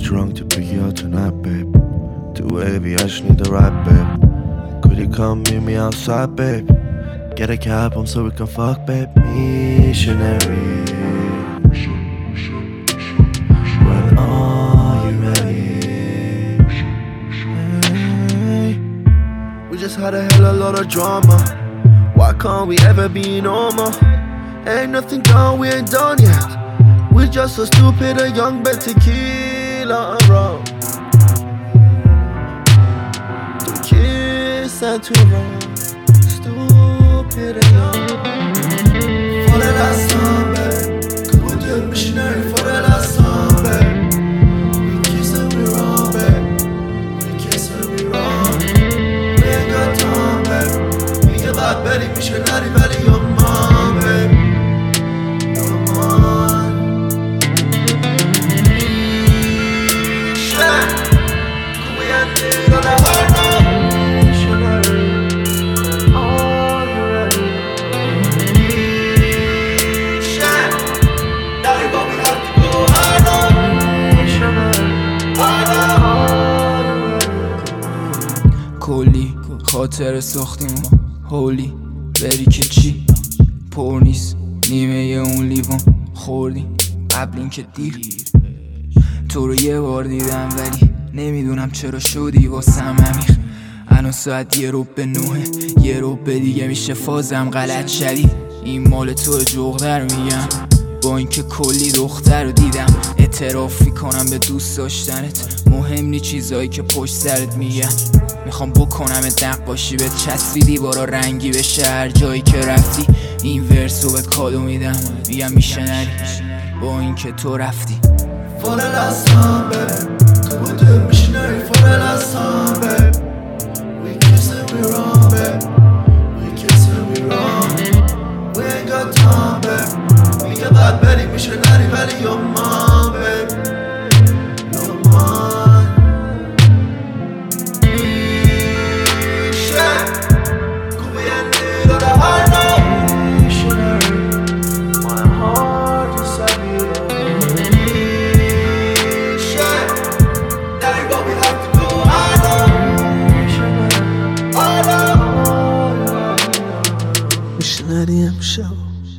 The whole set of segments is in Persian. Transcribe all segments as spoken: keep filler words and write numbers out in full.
drunk to pick you out tonight, babe. Too wavy, I just need the ride, babe. Could you come meet me outside, babe? Get a cab home so we can fuck, babe. Missionary. When are you ready? Hey. We just had a hell of a lot of drama. Why can't we ever be normal? Ain't nothing done, we ain't done yet. We just so stupid and young, but tequila and rum. To kiss and to run. Stupid and young. For the last time, babe. Could we do a missionary for the last time, babe? We kiss and we run, babe. We kiss and we run. We ain't got time, babe. We get back, Betty, missionary, Betty, your mom, babe. کلی خاطر ساختیم ما هولی بری که چی پر نیست نیمه اون لیوان خوردیم قبل این که دیر تو رو یه بار دیدم ولی نمیدونم چرا شدی واسم عمیق. الان ساعت یه رو به نوه یه رو به دیگه میشه فازم غلط شدی. این مال تو جغ در میگم با اینکه کلی دختر رو دیدم. اعترافی کنم به دوست داشتنت مهم نی چیزایی که پشت سرت میگن. میخوام بکنم دق باشی به چسبی دیوارا رنگی بشه هر جایی که رفتی. این ورسو بهت کادو میدم میگم میشه نری با اینکه تو رفتی. For the last time, babe. Could we do a missionary for the last time, babe? We kiss and we run, babe. We kiss and we run. We ain't got time, babe. We get back, Betty, missionary, Betty, your mom, babe. Your mom. Shit. Could we end it on a high note? Missionary. My heart is at you. میشنری امشب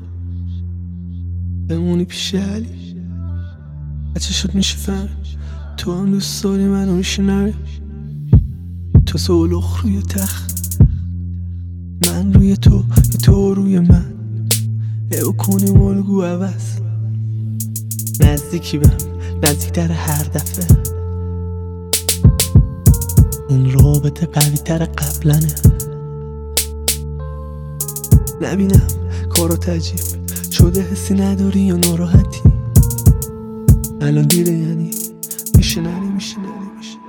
بمونی پیش علی بچه شد میشه فهم تو هم دوست داری منو میشنری. تو سولخ روی تخت من روی تو تو روی من او کنیم الگو عوض نزدیکی بهم نزدیکتر هر دفعه. اون رابطه قوی تر قبلنه نبینم کارات عجیب شده حسی نداری یا ناراحتی. الان دیره یعنی میشه نری میشه نری میشه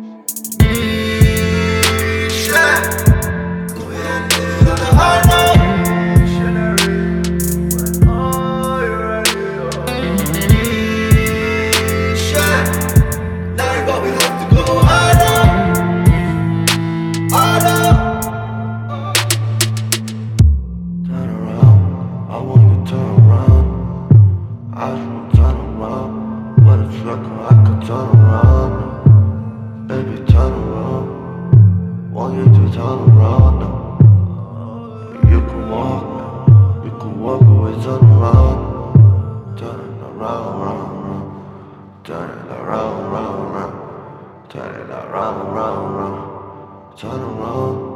Turn around, baby, turn around. Want you to turn around now. You can walk, you can walk away, turn around. Turn it around, round, round. Turn it around, round, round. Turn it around, round, round. Turn around.